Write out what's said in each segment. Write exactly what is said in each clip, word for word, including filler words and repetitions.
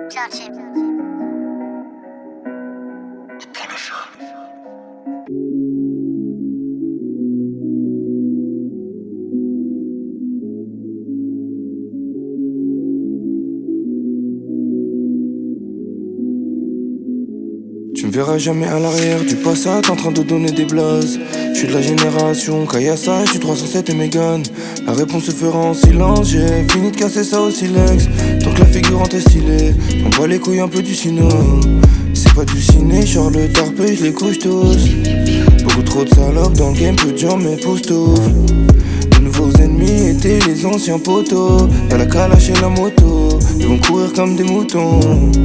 Touch it. Tu me verras jamais à l'arrière du passage en train de donner des blazes. Je suis de la génération Kayasa, je suis trois cent sept et Mégane. La réponse se fera en silence, j'ai fini de casser ça au silex. Tant que la figurante est stylée, on voit les couilles un peu du cinéma. C'est pas du ciné, genre le tarpé, je les couche tous. Beaucoup trop de salopes dans le game, peu de gens m'époustouflent. De nouveaux ennemis étaient les anciens poteaux. Y'a la calache et la moto, ils vont courir comme des moutons.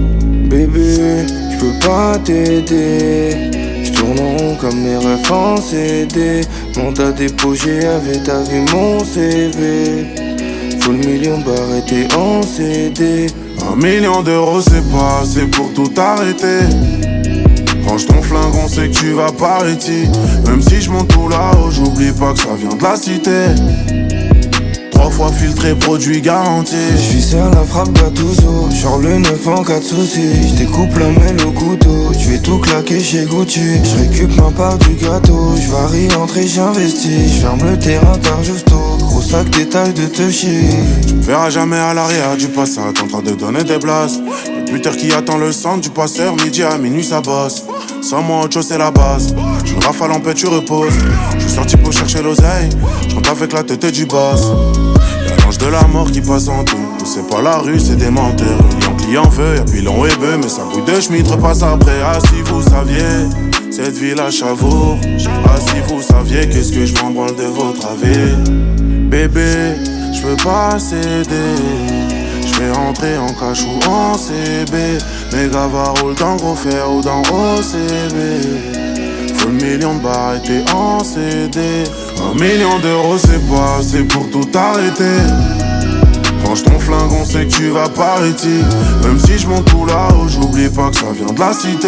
Bébé, j'peux pas t'aider. J'tourne en rond comme mes refs en C D. Mandat déposé avec ta vie mon C V. Full million barres était en C D. Un million d'euros c'est pas assez pour tout arrêter. Range ton flingue, on sait que tu vas par ici. Même si je monte tout là-haut, j'oublie pas que ça vient de la cité. Trois fois filtré, produit garanti. J'vis à la frappe Gattuso, genre le neuf en cas de soucis. J'découpe la mêle au couteau, j'vais tout claquer chez Gucci. J'récup ma part du gâteau, j'varie entrer, j'investis. J'ferme le terrain tard justo, gros sac détail de te chier. Tu me verras jamais à l'arrière du passage, en train de donner des blases. Le buteur qui attend le centre du passeur, midi à minuit ça bosse. Sans moi autre chose c'est la base. J'me rafale en paix, tu reposes. J'suis sorti pour chercher l'oseille, j'rentre avec la tête du boss. Y'a l'ange de la mort qui passe en tout. C'est pas la rue, c'est des menteurs. Client client veut, y'a pilon et bœuf. Mais ça bouille de schmitt repasse après. Ah si vous saviez, cette ville à Chavour. Ah si vous saviez, qu'est-ce que je m'en branle de votre avis. Bébé, j'peux pas céder. J'vais rentrer en cash ou en C B. Mes gars va roule dans gros fer ou dans O C B. Full million de barres étaient en C D. Un million d'euros c'est pas assez pour tout arrêter. Range ton flingue, on sait que tu vas par ici. Même si je monte tout là-haut, j'oublie pas que ça vient de la cité.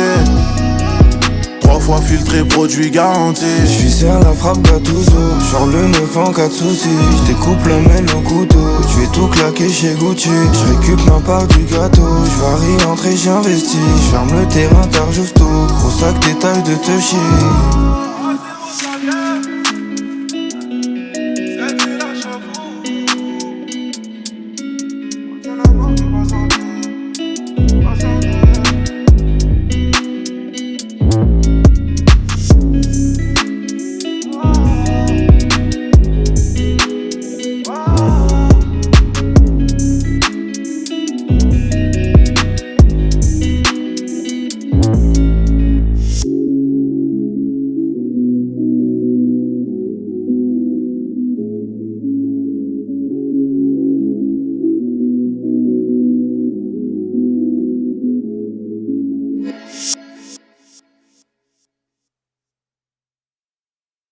Trois fois filtré, produit garanti. J'vis à la frappe Gattuso, genre le neuf en cas de soucis. J'découpe la mêle au couteau, j'vais tout claquer chez Gucci. J'récup ma part du gâteau, j'varie entrer, j'investis. J'ferme le terrain tard justo, gros sac détail de te chier.